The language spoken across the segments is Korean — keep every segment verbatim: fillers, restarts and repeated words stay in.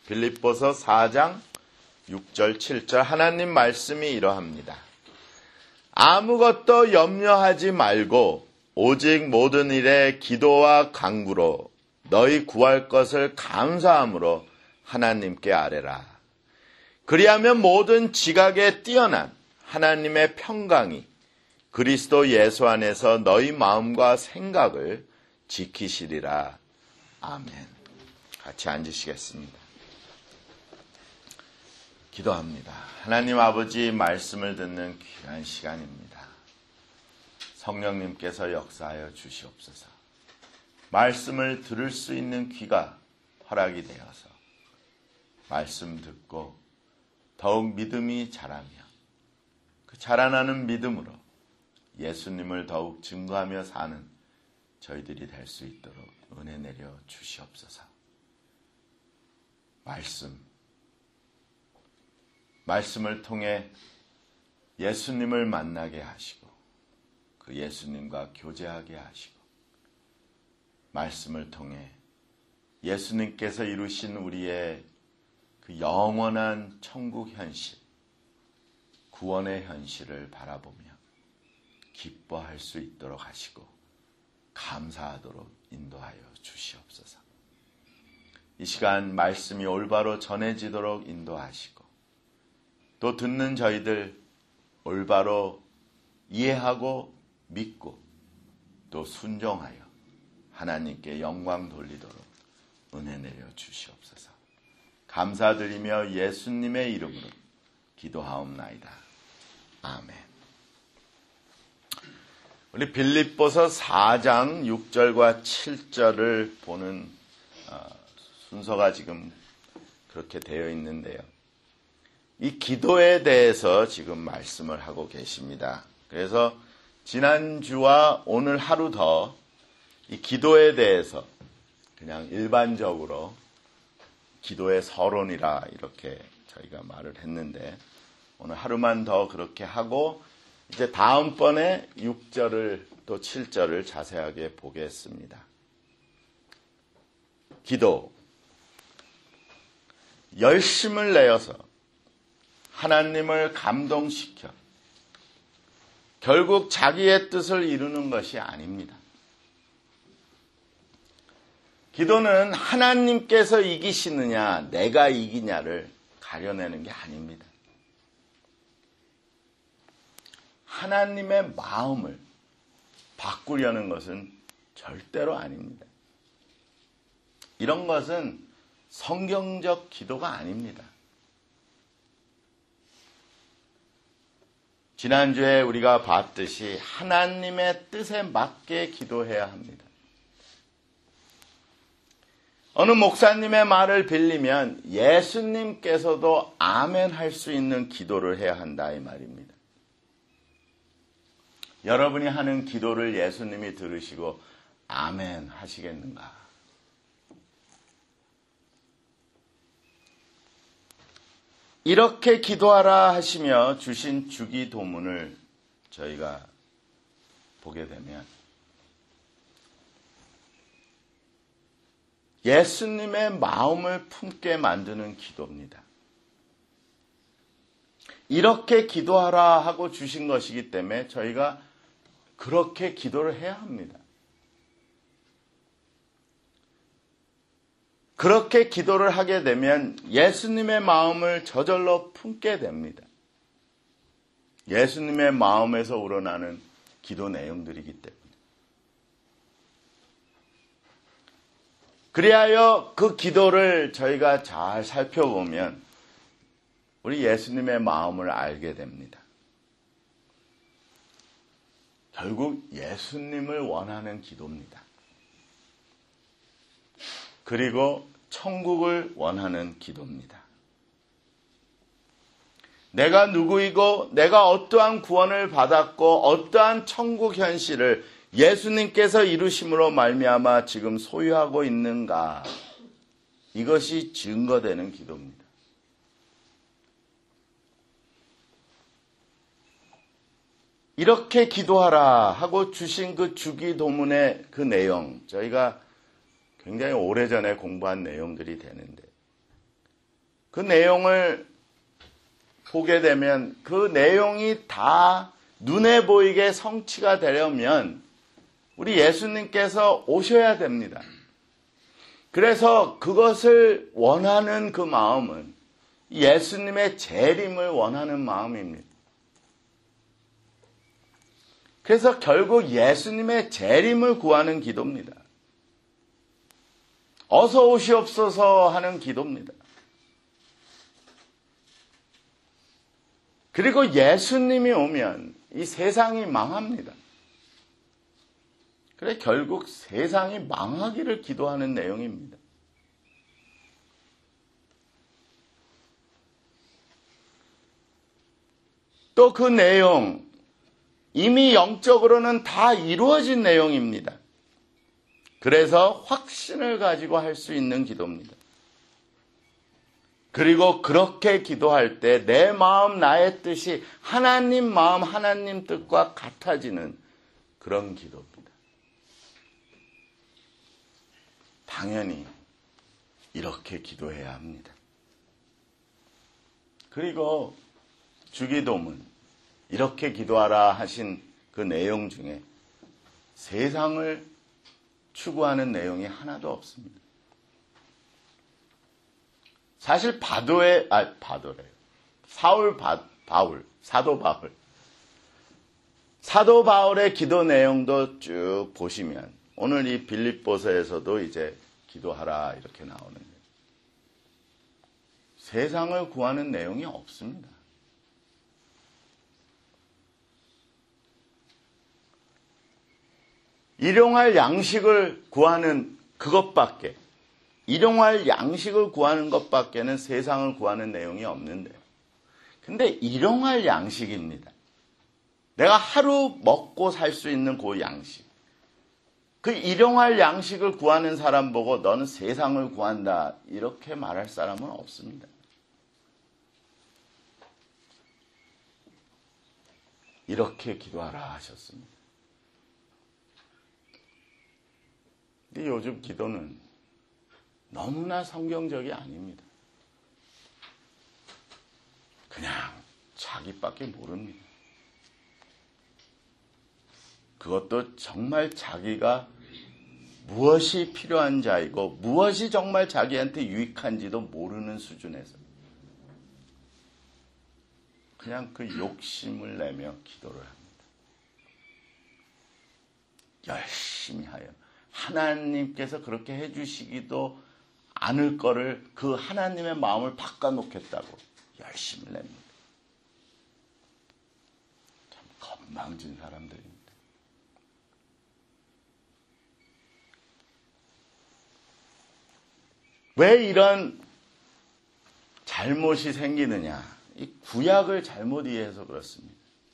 빌립보서 사 장 육 절 칠 절 하나님 말씀이 이러합니다. 아무것도 염려하지 말고 오직 모든 일에 기도와 간구로 너희 구할 것을 감사함으로 하나님께 아뢰라. 그리하면 모든 지각에 뛰어난 하나님의 평강이 그리스도 예수 안에서 너희 마음과 생각을 지키시리라. 아멘. 같이 앉으시겠습니다. 기도합니다. 하나님 아버지, 말씀을 듣는 귀한 시간입니다. 성령님께서 역사하여 주시옵소서. 말씀을 들을 수 있는 귀가 허락이 되어서 말씀 듣고 더욱 믿음이 자라며 그 자라나는 믿음으로 예수님을 더욱 증거하며 사는 저희들이 될 수 있도록 은혜 내려 주시옵소서. 말씀 말씀을 통해 예수님을 만나게 하시고 그 예수님과 교제하게 하시고 말씀을 통해 예수님께서 이루신 우리의 그 영원한 천국 현실, 구원의 현실을 바라보며 기뻐할 수 있도록 하시고 감사하도록 인도하여 주시옵소서. 이 시간 말씀이 올바로 전해지도록 인도하시고 또 듣는 저희들 올바로 이해하고 믿고 또 순종하여 하나님께 영광 돌리도록 은혜 내려 주시옵소서. 감사드리며 예수님의 이름으로 기도하옵나이다. 아멘. 우리 빌립보서 사 장 육 절과 칠 절을 보는 순서가 지금 그렇게 되어 있는데요. 이 기도에 대해서 지금 말씀을 하고 계십니다. 그래서 지난주와 오늘 하루 더 이 기도에 대해서 그냥 일반적으로 기도의 서론이라 이렇게 저희가 말을 했는데 오늘 하루만 더 그렇게 하고 이제 다음번에 육 절을 또 칠 절을 자세하게 보겠습니다. 기도. 열심을 내어서 하나님을 감동시켜 결국 자기의 뜻을 이루는 것이 아닙니다. 기도는 하나님께서 이기시느냐 내가 이기냐를 가려내는 게 아닙니다. 하나님의 마음을 바꾸려는 것은 절대로 아닙니다. 이런 것은 성경적 기도가 아닙니다. 지난주에 우리가 봤듯이 하나님의 뜻에 맞게 기도해야 합니다. 어느 목사님의 말을 빌리면 예수님께서도 아멘 할 수 있는 기도를 해야 한다 이 말입니다. 여러분이 하는 기도를 예수님이 들으시고 아멘 하시겠는가? 이렇게 기도하라 하시며 주신 주기도문을 저희가 보게 되면 예수님의 마음을 품게 만드는 기도입니다. 이렇게 기도하라 하고 주신 것이기 때문에 저희가 그렇게 기도를 해야 합니다. 그렇게 기도를 하게 되면 예수님의 마음을 저절로 품게 됩니다. 예수님의 마음에서 우러나는 기도 내용들이기 때문에. 그리하여 그 기도를 저희가 잘 살펴보면 우리 예수님의 마음을 알게 됩니다. 결국 예수님을 원하는 기도입니다. 그리고 천국을 원하는 기도입니다. 내가 누구이고 내가 어떠한 구원을 받았고 어떠한 천국 현실을 예수님께서 이루심으로 말미암아 지금 소유하고 있는가, 이것이 증거되는 기도입니다. 이렇게 기도하라 하고 주신 그 주기도문의 그 내용, 저희가 굉장히 오래전에 공부한 내용들이 되는데 그 내용을 보게 되면 그 내용이 다 눈에 보이게 성취가 되려면 우리 예수님께서 오셔야 됩니다. 그래서 그것을 원하는 그 마음은 예수님의 재림을 원하는 마음입니다. 그래서 결국 예수님의 재림을 구하는 기도입니다. 어서 오시옵소서 하는 기도입니다. 그리고 예수님이 오면 이 세상이 망합니다. 그래 결국 세상이 망하기를 기도하는 내용입니다. 또 그 내용, 이미 영적으로는 다 이루어진 내용입니다. 그래서 확신을 가지고 할 수 있는 기도입니다. 그리고 그렇게 기도할 때 내 마음 나의 뜻이 하나님 마음 하나님 뜻과 같아지는 그런 기도입니다. 당연히 이렇게 기도해야 합니다. 그리고 주기도문 이렇게 기도하라 하신 그 내용 중에 세상을 추구하는 내용이 하나도 없습니다. 사실 바도의, 아, 바도래요. 사울 바, 바울, 사도 바울. 사도 바울의 기도 내용도 쭉 보시면 오늘 이 빌립보서에서도 이제 기도하라 이렇게 나오는데 세상을 구하는 내용이 없습니다. 일용할 양식을 구하는 그것밖에, 일용할 양식을 구하는 것밖에는 세상을 구하는 내용이 없는데요. 근데 일용할 양식입니다. 내가 하루 먹고 살 수 있는 그 양식. 그 일용할 양식을 구하는 사람 보고 너는 세상을 구한다 이렇게 말할 사람은 없습니다. 이렇게 기도하라 하셨습니다. 근데 요즘 기도는 너무나 성경적이 아닙니다. 그냥 자기밖에 모릅니다. 그것도 정말 자기가 무엇이 필요한 자이고 무엇이 정말 자기한테 유익한지도 모르는 수준에서 그냥 그 욕심을 내며 기도를 합니다. 열심히 하여 하나님께서 그렇게 해주시기도 않을 거를 그 하나님의 마음을 바꿔놓겠다고 열심히 냅니다. 참 건방진 사람들입니다. 왜 이런 잘못이 생기느냐? 이 구약을 잘못 이해해서 그렇습니다.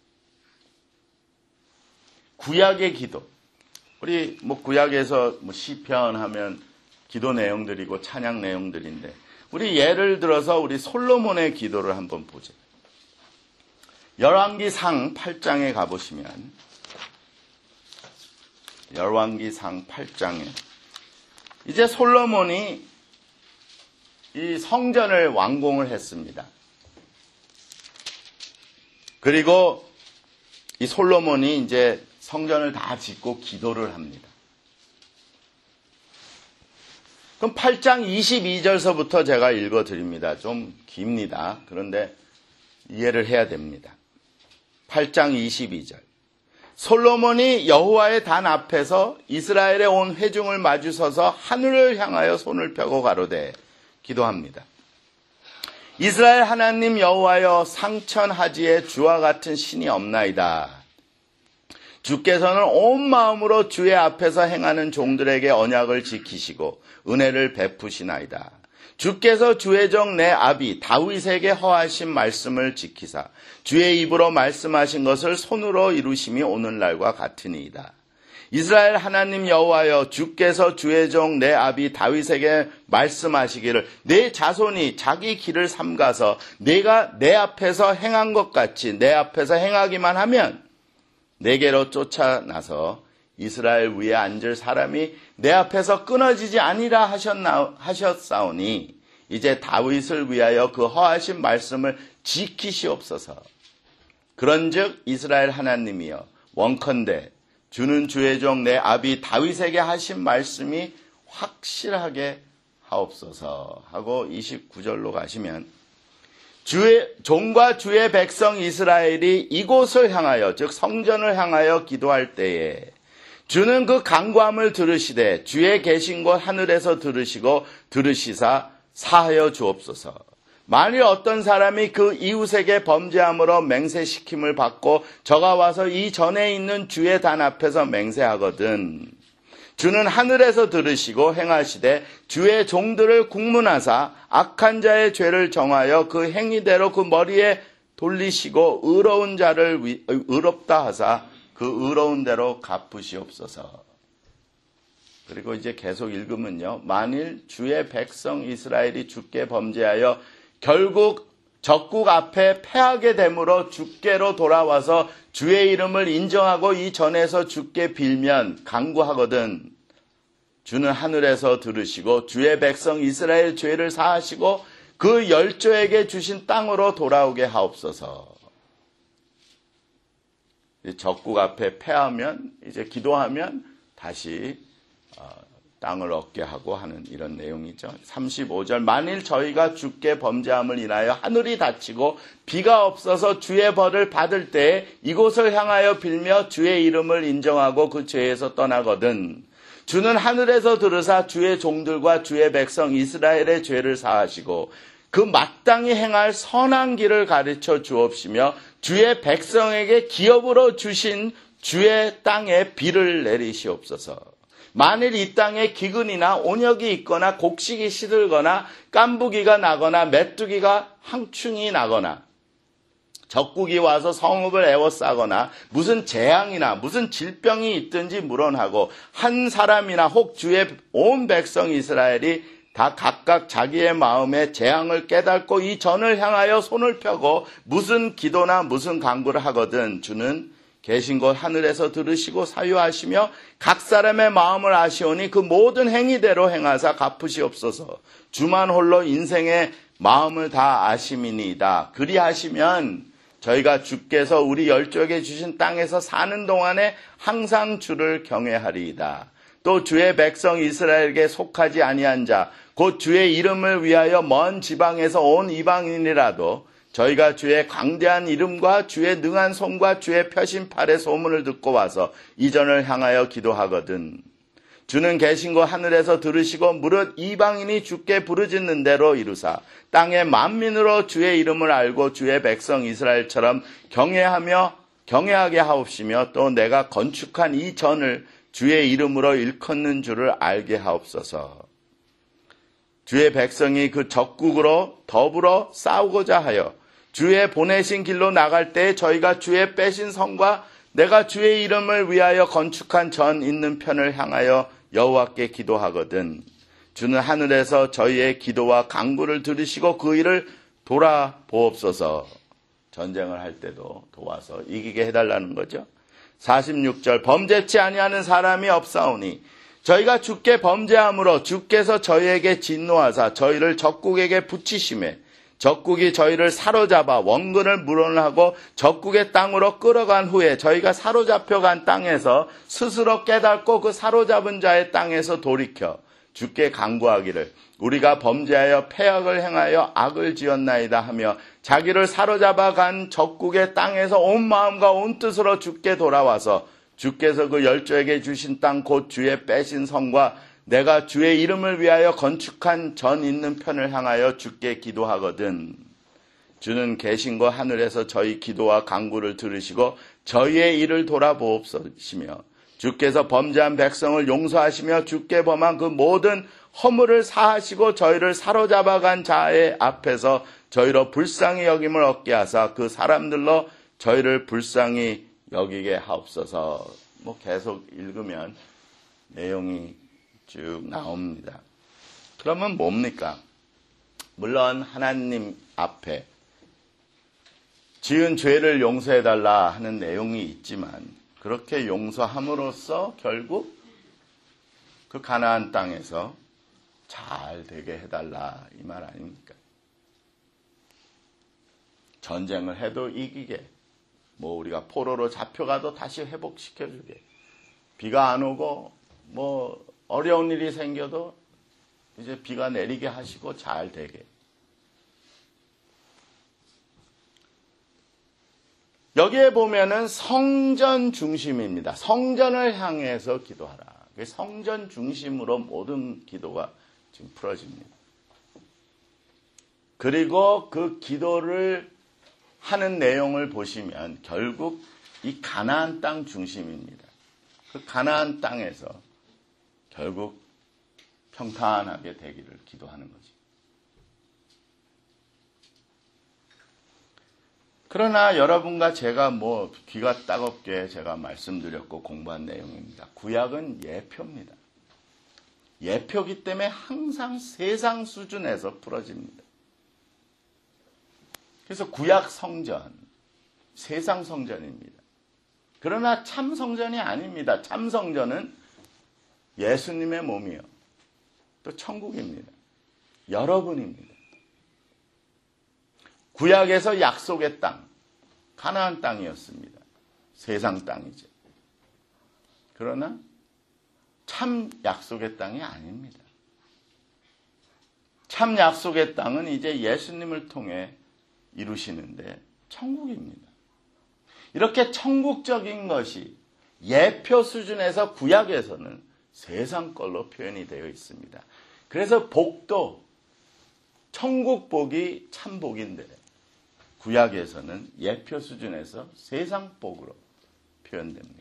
구약의 기도. 우리 뭐 구약에서 뭐 시편 하면 기도 내용들이고 찬양 내용들인데 우리 예를 들어서 우리 솔로몬의 기도를 한번 보죠. 열왕기상 팔 장에 가보시면 열왕기상 팔 장에 이제 솔로몬이 이 성전을 완공을 했습니다. 그리고 이 솔로몬이 이제 성전을 다 짓고 기도를 합니다. 그럼 팔 장 이십이 절서부터 제가 읽어드립니다. 좀 깁니다. 그런데 이해를 해야 됩니다. 팔 장 이십이 절. 솔로몬이 여호와의 단 앞에서 이스라엘의 온 회중을 마주서서 하늘을 향하여 손을 펴고 가로되 기도합니다. 이스라엘 하나님 여호와여 상천하지에 주와 같은 신이 없나이다. 주께서는 온 마음으로 주의 앞에서 행하는 종들에게 언약을 지키시고 은혜를 베푸시나이다. 주께서 주의 종 내 아비 다윗에게 허하신 말씀을 지키사 주의 입으로 말씀하신 것을 손으로 이루심이 오늘날과 같으니이다. 이스라엘 하나님 여호와여 주께서 주의 종 내 아비 다윗에게 말씀하시기를 내 자손이 자기 길을 삼가서 내가 내 앞에서 행한 것 같이 내 앞에서 행하기만 하면 내게로 쫓아나서 이스라엘 위에 앉을 사람이 내 앞에서 끊어지지 아니라 하셨나, 하셨사오니 이제 다윗을 위하여 그 허하신 말씀을 지키시옵소서. 그런즉 이스라엘 하나님이여 원컨대 주는 주의 종 내 아비 다윗에게 하신 말씀이 확실하게 하옵소서 하고 이십구 절로 가시면 주의 종과 주의 백성 이스라엘이 이곳을 향하여 즉 성전을 향하여 기도할 때에 주는 그 간구함을 들으시되 주의 계신 곳 하늘에서 들으시고 들으시사 사하여 주옵소서. 만일 어떤 사람이 그 이웃에게 범죄함으로 맹세시킴을 받고 저가 와서 이 전에 있는 주의 단 앞에서 맹세하거든 주는 하늘에서 들으시고 행하시되 주의 종들을 국문하사 악한 자의 죄를 정하여 그 행위대로 그 머리에 돌리시고 의로운 자를 의롭다 하사 그 의로운 대로 갚으시옵소서. 그리고 이제 계속 읽으면요. 만일 주의 백성 이스라엘이 주께 범죄하여 결국 적국 앞에 패하게 되므로 주께로 돌아와서 주의 이름을 인정하고 이 전에서 주께 빌면 간구하거든 주는 하늘에서 들으시고 주의 백성 이스라엘 죄를 사하시고 그 열조에게 주신 땅으로 돌아오게 하옵소서. 적국 앞에 패하면 이제 기도하면 다시 땅을 얻게 하고 하는 이런 내용이죠. 삼십오 절 만일 저희가 주께 범죄함을 인하여 하늘이 닫히고 비가 없어서 주의 벌을 받을 때 이곳을 향하여 빌며 주의 이름을 인정하고 그 죄에서 떠나거든 주는 하늘에서 들으사 주의 종들과 주의 백성 이스라엘의 죄를 사하시고 그 마땅히 행할 선한 길을 가르쳐 주옵시며 주의 백성에게 기업으로 주신 주의 땅에 비를 내리시옵소서. 만일 이 땅에 기근이나 온역이 있거나 곡식이 시들거나 깐부기가 나거나 메뚜기가 항충이 나거나 적국이 와서 성읍을 에워싸거나 무슨 재앙이나 무슨 질병이 있든지 물어나고 한 사람이나 혹 주의 온 백성 이스라엘이 다 각각 자기의 마음에 재앙을 깨닫고 이 전을 향하여 손을 펴고 무슨 기도나 무슨 간구를 하거든 주는 계신 곳 하늘에서 들으시고 사유하시며 각 사람의 마음을 아시오니 그 모든 행위대로 행하사 갚으시옵소서. 주만 홀로 인생의 마음을 다 아심이니이다. 그리하시면 저희가 주께서 우리 열조에게 주신 땅에서 사는 동안에 항상 주를 경외하리이다. 또 주의 백성 이스라엘에게 속하지 아니한 자 곧 주의 이름을 위하여 먼 지방에서 온 이방인이라도 저희가 주의 광대한 이름과 주의 능한 손과 주의 펴신 팔의 소문을 듣고 와서 이전을 향하여 기도하거든 주는 계신 곳 하늘에서 들으시고 무릇 이방인이 주께 부르짖는 대로 이루사 땅의 만민으로 주의 이름을 알고 주의 백성 이스라엘처럼 경외하며 경외하게 하옵시며 또 내가 건축한 이 전을 주의 이름으로 일컫는 줄을 알게 하옵소서. 주의 백성이 그 적국으로 더불어 싸우고자 하여 주의 보내신 길로 나갈 때 저희가 주의 빼신 성과 내가 주의 이름을 위하여 건축한 전 있는 편을 향하여 여호와께 기도하거든 주는 하늘에서 저희의 기도와 간구를 들으시고 그 일을 돌아보옵소서. 전쟁을 할 때도 도와서 이기게 해달라는 거죠. 사십육 절 범죄치 아니하는 사람이 없사오니 저희가 주께 범죄함으로 주께서 저희에게 진노하사 저희를 적국에게 붙이심에 적국이 저희를 사로잡아 원근을 물어하고 적국의 땅으로 끌어간 후에 저희가 사로잡혀간 땅에서 스스로 깨닫고 그 사로잡은 자의 땅에서 돌이켜 주께 간구하기를 우리가 범죄하여 패악을 행하여 악을 지었나이다 하며 자기를 사로잡아간 적국의 땅에서 온 마음과 온 뜻으로 주께 돌아와서 주께서 그 열조에게 주신 땅 곧 주의 빼신 성과 내가 주의 이름을 위하여 건축한 전 있는 편을 향하여 주께 기도하거든 주는 계신 곳 하늘에서 저희 기도와 간구를 들으시고 저희의 일을 돌아보옵소시며 주께서 범죄한 백성을 용서하시며 주께 범한 그 모든 허물을 사하시고 저희를 사로잡아간 자의 앞에서 저희로 불쌍히 여김을 얻게 하사 그 사람들로 저희를 불쌍히 여기게 하옵소서. 뭐 계속 읽으면 내용이 쭉 나옵니다. 그러면 뭡니까? 물론 하나님 앞에 지은 죄를 용서해달라 하는 내용이 있지만 그렇게 용서함으로써 결국 그 가나안 땅에서 잘 되게 해달라 이 말 아닙니까? 전쟁을 해도 이기게, 뭐 우리가 포로로 잡혀가도 다시 회복시켜주게, 비가 안 오고 뭐 어려운 일이 생겨도 이제 비가 내리게 하시고 잘 되게. 여기에 보면은 성전 중심입니다. 성전을 향해서 기도하라. 성전 중심으로 모든 기도가 지금 풀어집니다. 그리고 그 기도를 하는 내용을 보시면 결국 이 가나안 땅 중심입니다. 그 가나안 땅에서 결국 평탄하게 되기를 기도하는 거지. 그러나 여러분과 제가 뭐 귀가 따갑게 제가 말씀드렸고 공부한 내용입니다. 구약은 예표입니다. 예표기 때문에 항상 세상 수준에서 풀어집니다. 그래서 구약 성전, 세상 성전입니다. 그러나 참 성전이 아닙니다. 참 성전은 예수님의 몸이요, 또 천국입니다. 여러분입니다. 구약에서 약속의 땅, 가나안 땅이었습니다. 세상 땅이죠. 그러나 참 약속의 땅이 아닙니다. 참 약속의 땅은 이제 예수님을 통해 이루시는데 천국입니다. 이렇게 천국적인 것이 예표 수준에서 구약에서는 세상 걸로 표현이 되어 있습니다. 그래서 복도 천국 복이 참 복인데 구약에서는 예표 수준에서 세상 복으로 표현됩니다.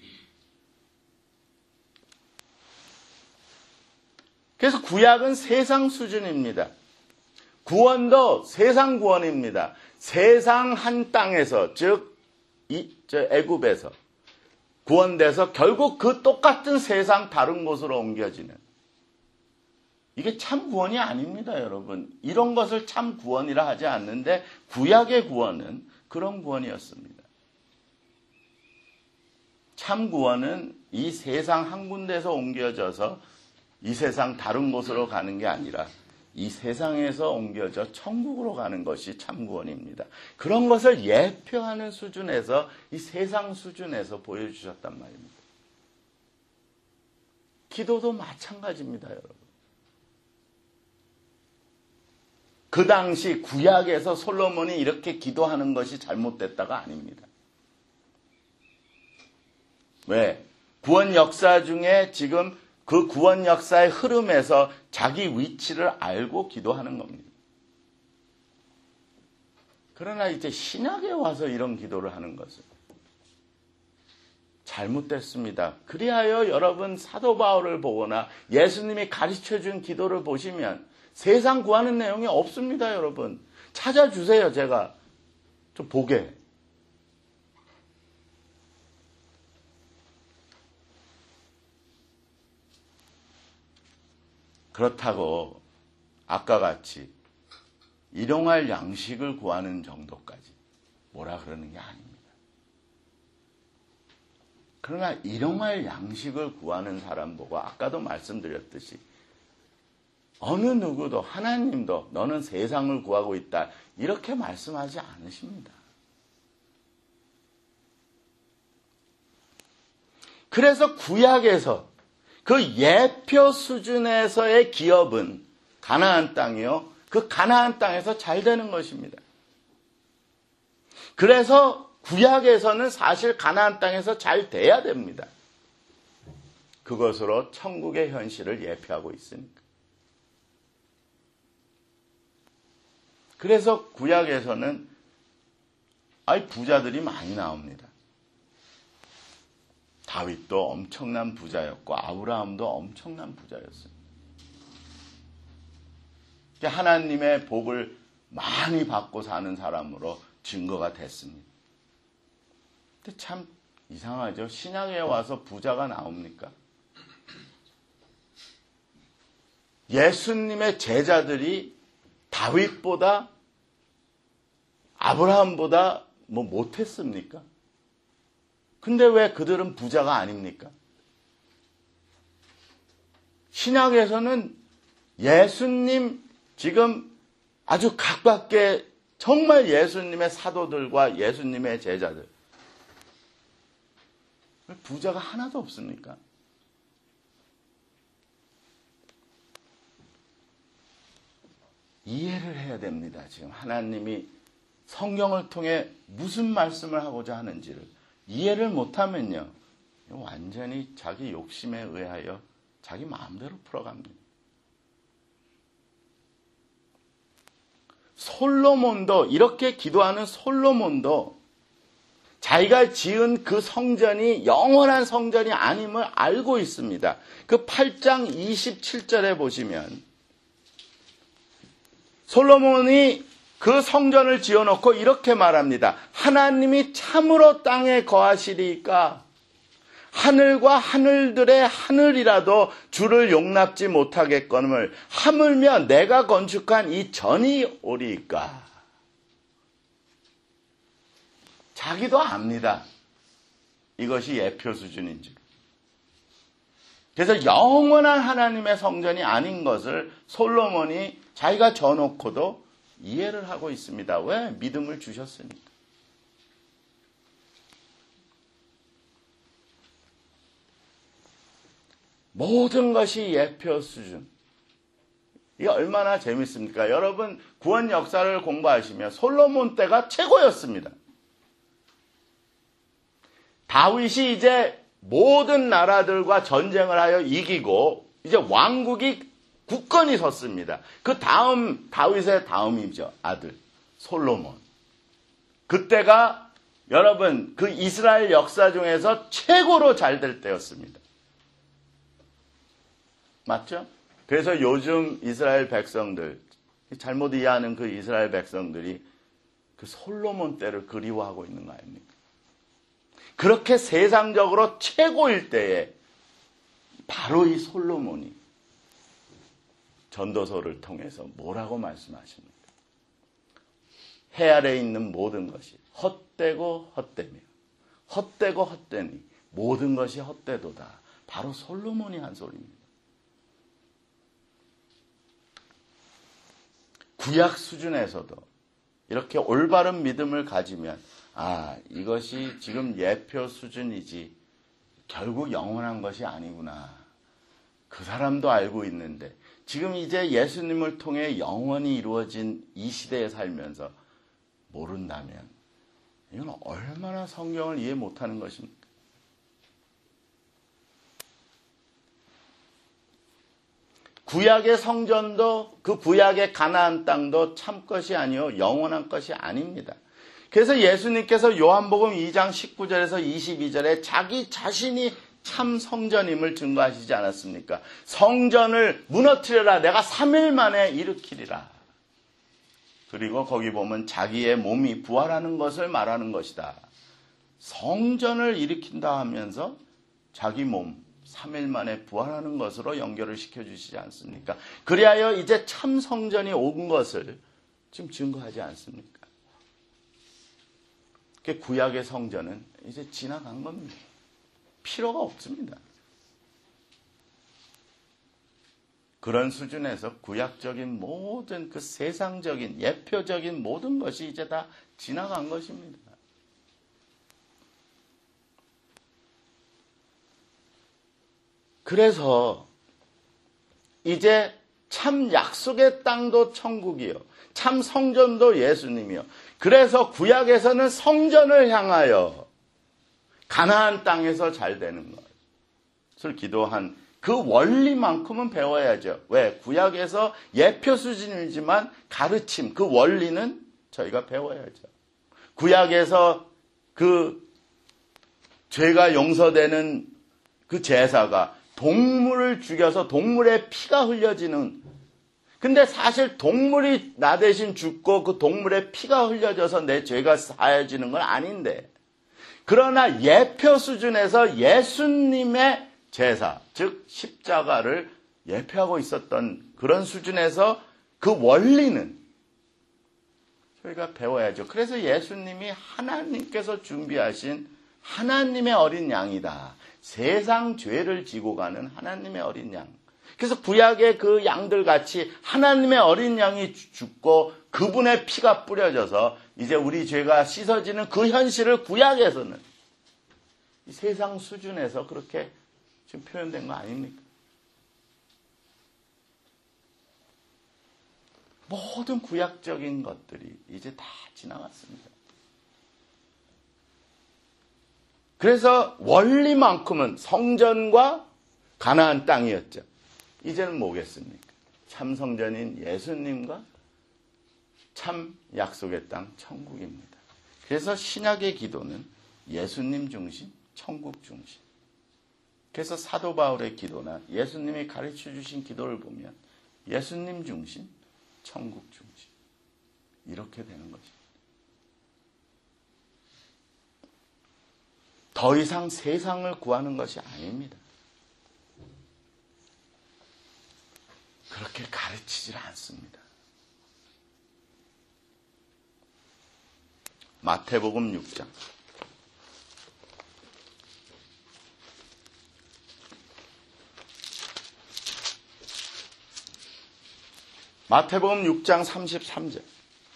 그래서 구약은 세상 수준입니다. 구원도 세상 구원입니다. 세상 한 땅에서, 즉 이, 저 애굽에서 구원돼서 결국 그 똑같은 세상 다른 곳으로 옮겨지는, 이게 참 구원이 아닙니다, 여러분. 이런 것을 참 구원이라 하지 않는데 구약의 구원은 그런 구원이었습니다. 참 구원은 이 세상 한 군데에서 옮겨져서 이 세상 다른 곳으로 가는 게 아니라 이 세상에서 옮겨져 천국으로 가는 것이 참 구원입니다. 그런 것을 예표하는 수준에서, 이 세상 수준에서 보여주셨단 말입니다. 기도도 마찬가지입니다, 여러분. 그 당시 구약에서 솔로몬이 이렇게 기도하는 것이 잘못됐다가 아닙니다. 왜? 구원 역사 중에 지금 그 구원 역사의 흐름에서 자기 위치를 알고 기도하는 겁니다. 그러나 이제 신약에 와서 이런 기도를 하는 것은 잘못됐습니다. 그리하여 여러분 사도 바울을 보거나 예수님이 가르쳐준 기도를 보시면 세상 구하는 내용이 없습니다, 여러분. 찾아주세요, 제가 좀 보게. 그렇다고 아까 같이 일용할 양식을 구하는 정도까지 뭐라 그러는 게 아닙니다. 그러나 일용할 양식을 구하는 사람 보고 아까도 말씀드렸듯이 어느 누구도, 하나님도 너는 세상을 구하고 있다 이렇게 말씀하지 않으십니다. 그래서 구약에서 그 예표 수준에서의 기업은 가나안 땅이요, 그 가나안 땅에서 잘 되는 것입니다. 그래서 구약에서는 사실 가나안 땅에서 잘 돼야 됩니다. 그것으로 천국의 현실을 예표하고 있으니까. 그래서 구약에서는 아이 부자들이 많이 나옵니다. 다윗도 엄청난 부자였고 아브라함도 엄청난 부자였어요. 하나님의 복을 많이 받고 사는 사람으로 증거가 됐습니다. 근데 참 이상하죠. 신약에 와서 부자가 나옵니까? 예수님의 제자들이 다윗보다 아브라함보다 뭐 못했습니까? 근데 왜 그들은 부자가 아닙니까? 신약에서는 예수님 지금 아주 가깝게 정말 예수님의 사도들과 예수님의 제자들. 부자가 하나도 없습니까? 이해를 해야 됩니다. 지금 하나님이 성경을 통해 무슨 말씀을 하고자 하는지를 이해를 못하면요, 완전히 자기 욕심에 의하여 자기 마음대로 풀어갑니다. 솔로몬도, 이렇게 기도하는 솔로몬도 자기가 지은 그 성전이 영원한 성전이 아님을 알고 있습니다. 그 팔 장 이십칠 절에 보시면 솔로몬이 그 성전을 지어놓고 이렇게 말합니다. 하나님이 참으로 땅에 거하시리이까 하늘과 하늘들의 하늘이라도 주를 용납지 못하겠거늘 하물며 내가 건축한 이 전이 오리이까. 자기도 압니다. 이것이 예표 수준인지. 그래서 영원한 하나님의 성전이 아닌 것을 솔로몬이 자기가 져놓고도 이해를 하고 있습니다. 왜? 믿음을 주셨으니까. 모든 것이 예표 수준. 이게 얼마나 재밌습니까? 여러분 구원 역사를 공부하시면 솔로몬 때가 최고였습니다. 다윗이 이제 모든 나라들과 전쟁을 하여 이기고 이제 왕국이 굳건히 섰습니다. 그 다음 다윗의 다음이죠. 아들 솔로몬. 그때가 여러분 그 이스라엘 역사 중에서 최고로 잘 될 때였습니다. 맞죠? 그래서 요즘 이스라엘 백성들, 잘못 이해하는 그 이스라엘 백성들이 그 솔로몬 때를 그리워하고 있는 거 아닙니까? 그렇게 세상적으로 최고일 때에 바로 이 솔로몬이 전도서를 통해서 뭐라고 말씀하십니까? 해 아래에 있는 모든 것이 헛되고 헛되며 헛되고 헛되니 모든 것이 헛되도다. 바로 솔로몬이 한 소리입니다. 구약 수준에서도 이렇게 올바른 믿음을 가지면 아, 이것이 지금 예표 수준이지 결국 영원한 것이 아니구나. 그 사람도 알고 있는데 지금 이제 예수님을 통해 영원히 이루어진 이 시대에 살면서 모른다면 이건 얼마나 성경을 이해 못하는 것입니까? 구약의 성전도 그 구약의 가나안 땅도 참 것이 아니요 영원한 것이 아닙니다. 그래서 예수님께서 요한복음 이 장 십구 절에서 이십이 절에 자기 자신이 참 성전임을 증거하시지 않았습니까? 성전을 무너뜨려라. 내가 삼 일 만에 일으키리라. 그리고 거기 보면 자기의 몸이 부활하는 것을 말하는 것이다. 성전을 일으킨다 하면서 자기 몸 삼 일 만에 부활하는 것으로 연결을 시켜주시지 않습니까? 그리하여 이제 참 성전이 온 것을 지금 증거하지 않습니까? 그 구약의 성전은 이제 지나간 겁니다. 필요가 없습니다. 그런 수준에서 구약적인 모든 그 세상적인 예표적인 모든 것이 이제 다 지나간 것입니다. 그래서 이제 참 약속의 땅도 천국이요. 참 성전도 예수님이요. 그래서 구약에서는 성전을 향하여 가나안 땅에서 잘 되는 것을 기도한 그 원리만큼은 배워야죠. 왜? 구약에서 예표 수준이지만 가르침, 그 원리는 저희가 배워야죠. 구약에서 그 죄가 용서되는 그 제사가 동물을 죽여서 동물의 피가 흘려지는, 근데 사실 동물이 나 대신 죽고 그 동물의 피가 흘려져서 내 죄가 사해지는 건 아닌데, 그러나 예표 수준에서 예수님의 제사, 즉 십자가를 예표하고 있었던 그런 수준에서 그 원리는 저희가 배워야죠. 그래서 예수님이 하나님께서 준비하신 하나님의 어린 양이다. 세상 죄를 지고 가는 하나님의 어린 양. 그래서 구약의 그 양들 같이 하나님의 어린 양이 죽고 그분의 피가 뿌려져서 이제 우리 죄가 씻어지는 그 현실을 구약에서는 이 세상 수준에서 그렇게 지금 표현된 거 아닙니까? 모든 구약적인 것들이 이제 다 지나갔습니다. 그래서 원리만큼은 성전과 가나안 땅이었죠. 이제는 뭐겠습니까? 참 성전인 예수님과 참 약속의 땅 천국입니다. 그래서 신약의 기도는 예수님 중심, 천국 중심. 그래서 사도 바울의 기도나 예수님이 가르쳐 주신 기도를 보면 예수님 중심, 천국 중심. 이렇게 되는 것입니다. 더 이상 세상을 구하는 것이 아닙니다. 그렇게 가르치질 않습니다. 마태복음 육 장. 마태복음 육 장 삼십삼 절.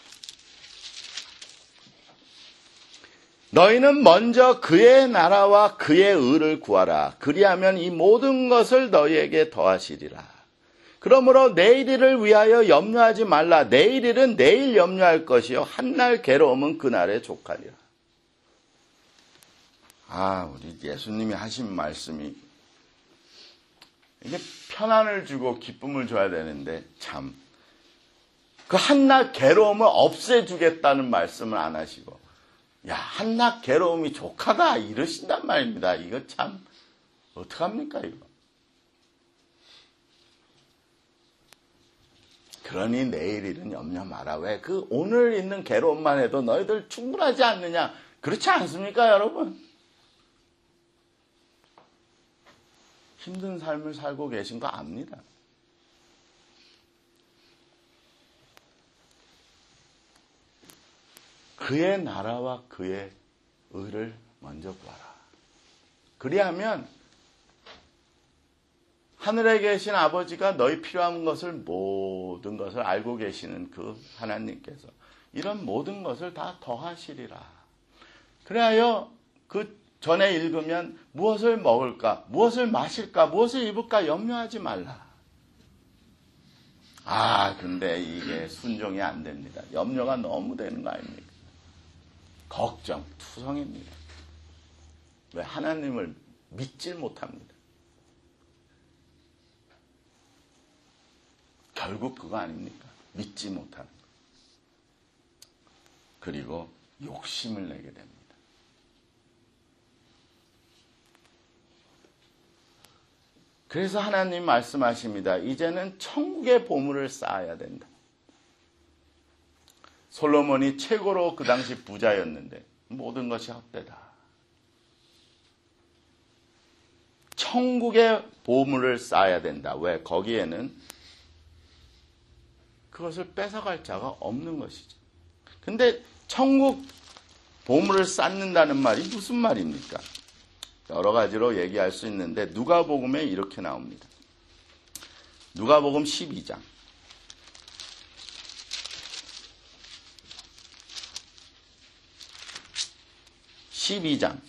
너희는 먼저 그의 나라와 그의 의를 구하라. 그리하면 이 모든 것을 너희에게 더하시리라. 그러므로 내일 일을 위하여 염려하지 말라. 내일 일은 내일 염려할 것이요 한날 괴로움은 그날에 족하리라. 아, 우리 예수님이 하신 말씀이 이게 편안을 주고 기쁨을 줘야 되는데 참 그 한낱 괴로움을 없애주겠다는 말씀을 안 하시고 야, 한낱 괴로움이 족하다 이러신단 말입니다. 이거 참 어떡합니까 이거. 그러니 내일 일은 염려 마라. 왜? 그 오늘 있는 괴로움만 해도 너희들 충분하지 않느냐. 그렇지 않습니까 여러분? 힘든 삶을 살고 계신 거 압니다. 그의 나라와 그의 의를 먼저 구하라. 그리하면 하늘에 계신 아버지가 너희 필요한 것을 모든 것을 알고 계시는 그 하나님께서 이런 모든 것을 다 더하시리라. 그래야 그 전에 읽으면 무엇을 먹을까, 무엇을 마실까, 무엇을 입을까 염려하지 말라. 아, 근데 이게 순종이 안 됩니다. 염려가 너무 되는 거 아닙니까? 걱정, 투성입니다. 왜? 하나님을 믿질 못합니다. 결국 그거 아닙니까? 믿지 못하는 것. 그리고 욕심을 내게 됩니다. 그래서 하나님 말씀하십니다. 이제는 천국의 보물을 쌓아야 된다. 솔로몬이 최고로 그 당시 부자였는데 모든 것이 헛되다. 천국의 보물을 쌓아야 된다. 왜? 거기에는 그것을 뺏어갈 자가 없는 것이죠. 근데 천국 보물을 쌓는다는 말이 무슨 말입니까? 여러 가지로 얘기할 수 있는데 누가복음에 이렇게 나옵니다. 누가복음 십이 장. 십이 장.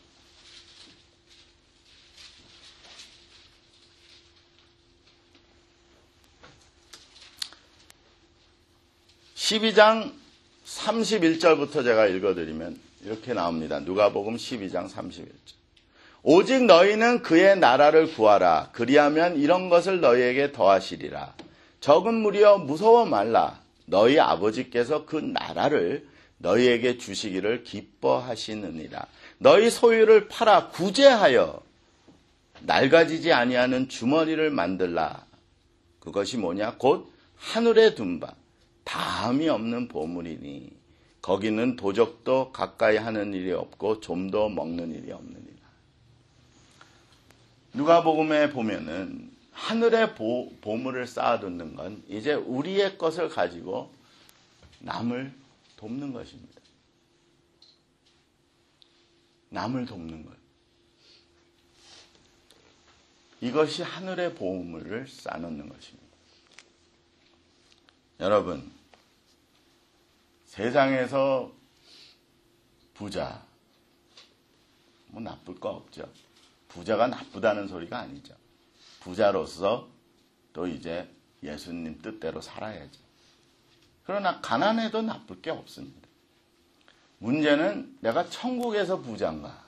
십이 장 삼십일 절부터 제가 읽어드리면 이렇게 나옵니다. 누가복음 십이 장 삼십일 절. 오직 너희는 그의 나라를 구하라. 그리하면 이런 것을 너희에게 더하시리라. 적은 무리여 무서워 말라. 너희 아버지께서 그 나라를 너희에게 주시기를 기뻐하시느니라. 너희 소유를 팔아 구제하여 낡아지지 아니하는 주머니를 만들라. 그것이 뭐냐? 곧 하늘에 둔 바 다함이 없는 보물이니 거기는 도적도 가까이 하는 일이 없고 좀도 먹는 일이 없느니라. 누가복음에 보면은 하늘의 보, 보물을 쌓아두는 건 이제 우리의 것을 가지고 남을 돕는 것입니다. 남을 돕는 것. 이것이 하늘의 보물을 쌓아놓는 것입니다. 여러분, 세상에서 부자, 뭐 나쁠 거 없죠. 부자가 나쁘다는 소리가 아니죠. 부자로서 또 이제 예수님 뜻대로 살아야죠. 그러나 가난해도 나쁠 게 없습니다. 문제는 내가 천국에서 부자인가?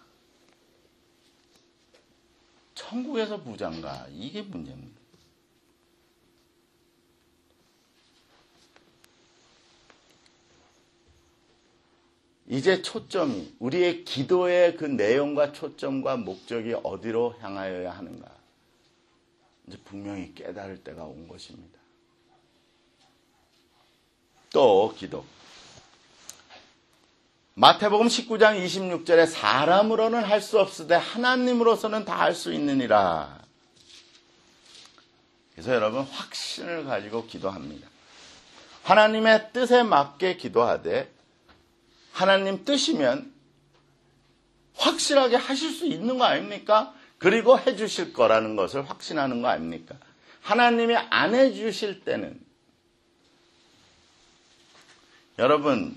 천국에서 부자인가? 이게 문제입니다. 이제 초점이, 우리의 기도의 그 내용과 초점과 목적이 어디로 향하여야 하는가? 이제 분명히 깨달을 때가 온 것입니다. 또 기도. 마태복음 십구 장 이십육 절에 사람으로는 할 수 없으되 하나님으로서는 다 할 수 있느니라. 그래서 여러분 확신을 가지고 기도합니다. 하나님의 뜻에 맞게 기도하되 하나님 뜻이면 확실하게 하실 수 있는 거 아닙니까? 그리고 해주실 거라는 것을 확신하는 거 아닙니까? 하나님이 안 해주실 때는 여러분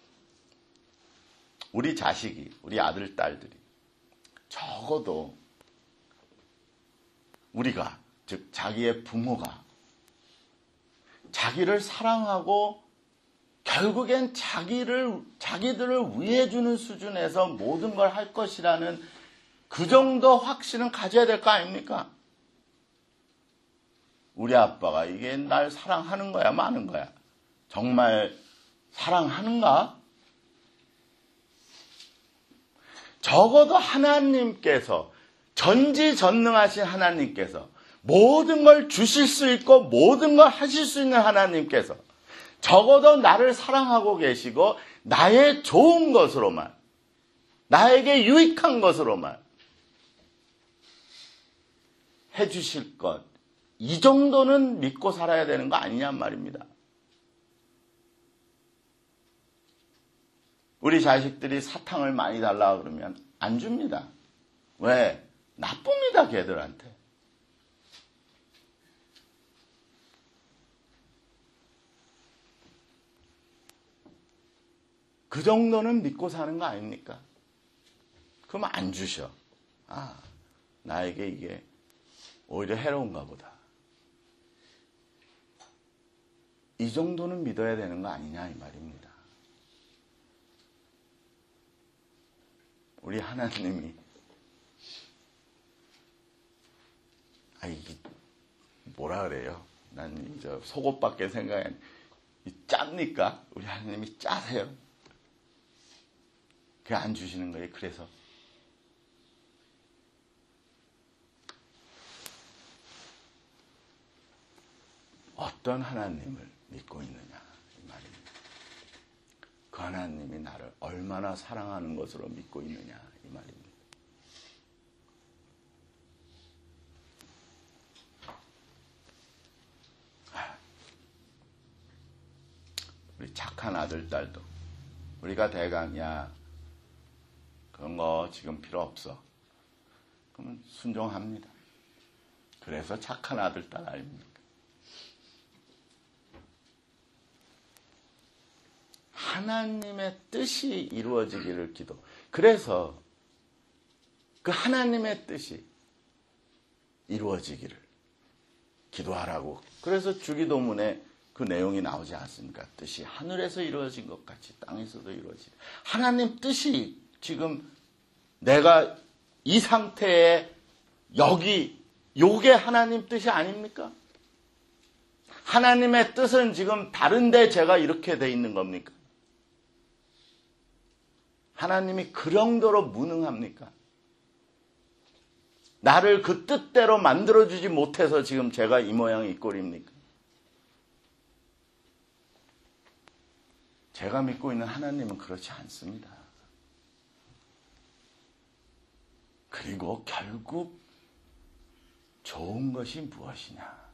우리 자식이, 우리 아들, 딸들이 적어도 우리가, 즉 자기의 부모가 자기를 사랑하고 결국엔 자기를, 자기들을 위해주는 수준에서 모든 걸 할 것이라는 그 정도 확신은 가져야 될 거 아닙니까? 우리 아빠가 이게 날 사랑하는 거야, 마는 거야? 정말 사랑하는가? 적어도 하나님께서, 전지전능하신 하나님께서 모든 걸 주실 수 있고 모든 걸 하실 수 있는 하나님께서 적어도 나를 사랑하고 계시고 나의 좋은 것으로만, 나에게 유익한 것으로만 해주실 것, 이 정도는 믿고 살아야 되는 거 아니냔 말입니다. 우리 자식들이 사탕을 많이 달라고 그러면 안 줍니다. 왜? 나쁩니다, 걔들한테. 그 정도는 믿고 사는 거 아닙니까? 그럼 안 주셔. 아, 나에게 이게 오히려 해로운가 보다. 이 정도는 믿어야 되는 거 아니냐 이 말입니다. 우리 하나님이 아 이게 뭐라 그래요? 난 저 속옷밖에 생각이 안 짭니까? 우리 하나님이 짜세요? 그게 안 주시는 거예요. 그래서 어떤 하나님을 믿고 있느냐 이 말입니다. 그 하나님이 나를 얼마나 사랑하는 것으로 믿고 있느냐 이 말입니다. 우리 착한 아들, 딸도 우리가 대강 야 그런 거 지금 필요 없어. 그러면 순종합니다. 그래서 착한 아들, 딸 아닙니까? 하나님의 뜻이 이루어지기를 기도. 그래서 그 하나님의 뜻이 이루어지기를 기도하라고. 그래서 주기도문에 그 내용이 나오지 않습니까? 뜻이 하늘에서 이루어진 것 같이 땅에서도 이루어지다. 하나님 뜻이 지금 내가 이 상태에 여기 요게 하나님 뜻이 아닙니까? 하나님의 뜻은 지금 다른데 제가 이렇게 돼 있는 겁니까? 하나님이 그 정도로 무능합니까? 나를 그 뜻대로 만들어주지 못해서 지금 제가 이 모양 이 꼴입니까? 제가 믿고 있는 하나님은 그렇지 않습니다. 그리고 결국 좋은 것이 무엇이냐?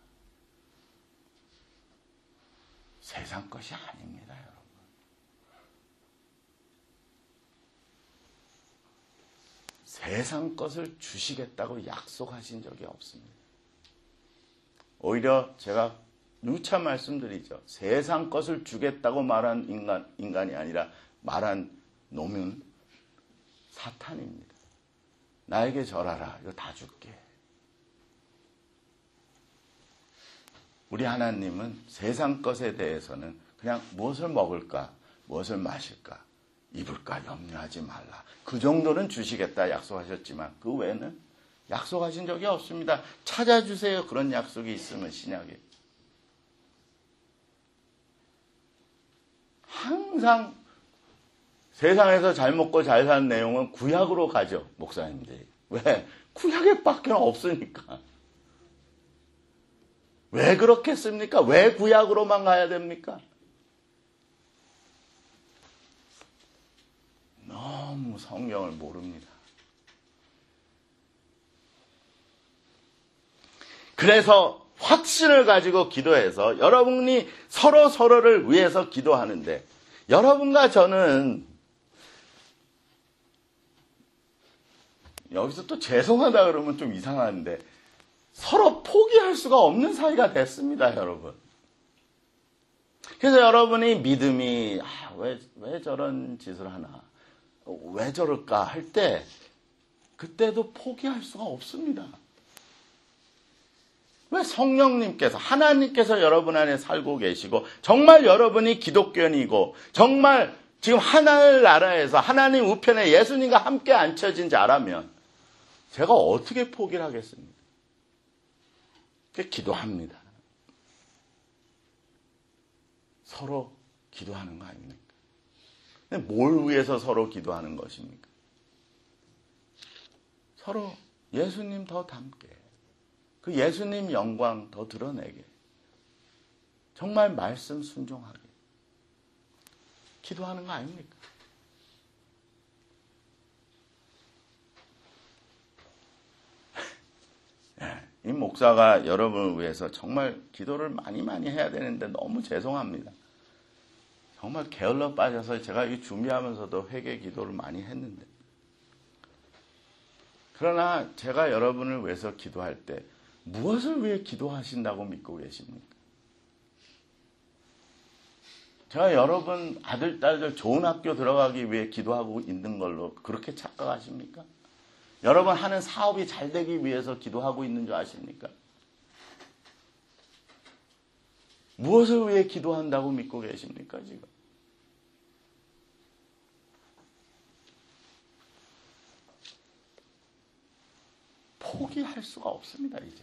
세상 것이 아닙니다, 여러분. 세상 것을 주시겠다고 약속하신 적이 없습니다. 오히려 제가 누차 말씀드리죠. 세상 것을 주겠다고 말한 인간, 인간이 아니라 말한 놈은 사탄입니다. 나에게 절하라. 이거 다 줄게. 우리 하나님은 세상 것에 대해서는 그냥 무엇을 먹을까, 무엇을 마실까, 입을까 염려하지 말라. 그 정도는 주시겠다 약속하셨지만 그 외에는 약속하신 적이 없습니다. 찾아주세요. 그런 약속이 있으면 신약에. 항상 세상에서 잘 먹고 잘 사는 내용은 구약으로 가죠. 목사님들이. 왜? 구약에 밖에 없으니까. 왜 그렇겠습니까? 왜 구약으로만 가야 됩니까? 너무 성경을 모릅니다. 그래서 확신을 가지고 기도해서 여러분이 서로 서로를 위해서 기도하는데 여러분과 저는 여기서 또 죄송하다 그러면 좀 이상한데 서로 포기할 수가 없는 사이가 됐습니다, 여러분. 그래서 여러분이 믿음이 아, 왜, 왜 저런 짓을 하나, 왜 저럴까 할 때 그때도 포기할 수가 없습니다. 왜 성령님께서 하나님께서 여러분 안에 살고 계시고 정말 여러분이 기독교인이고 정말 지금 하나님 나라에서 하나님 우편에 예수님과 함께 앉혀진 자라면 제가 어떻게 포기를 하겠습니까? 기도합니다. 서로 기도하는 거 아닙니까? 근데 뭘 위해서 서로 기도하는 것입니까? 서로 예수님 더 닮게, 그 예수님 영광 더 드러내게, 정말 말씀 순종하게 기도하는 거 아닙니까? 이 목사가 여러분을 위해서 정말 기도를 많이 많이 해야 되는데 너무 죄송합니다. 정말 게을러 빠져서 제가 이 준비하면서도 회개 기도를 많이 했는데 그러나 제가 여러분을 위해서 기도할 때 무엇을 위해 기도하신다고 믿고 계십니까? 제가 여러분 아들, 딸들 좋은 학교 들어가기 위해 기도하고 있는 걸로 그렇게 착각하십니까? 여러분 하는 사업이 잘 되기 위해서 기도하고 있는 줄 아십니까? 무엇을 위해 기도한다고 믿고 계십니까, 지금? 포기할 수가 없습니다, 이제.